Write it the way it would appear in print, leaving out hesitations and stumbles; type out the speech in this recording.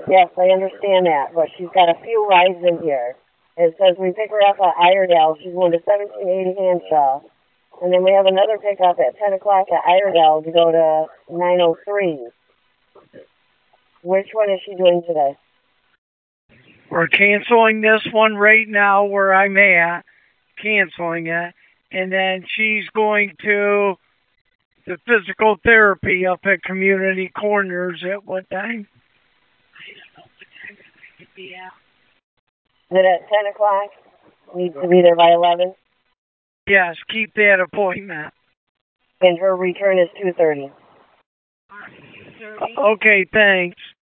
Yes, I understand that, but she's got a few rides in here. It says we pick her up at Iredell. She's going to 1780 Hanshaw. And then we have another pickup at 10 o'clock at Iredell to go to 903. Which one is she doing today? We're canceling this one right now where I'm at, canceling it. And then she's going to the physical therapy up at Community Corners at what time? Is it at 10 o'clock? Needs to be there by 11. Yes, keep that appointment. And her return is 2:30. Okay, thanks.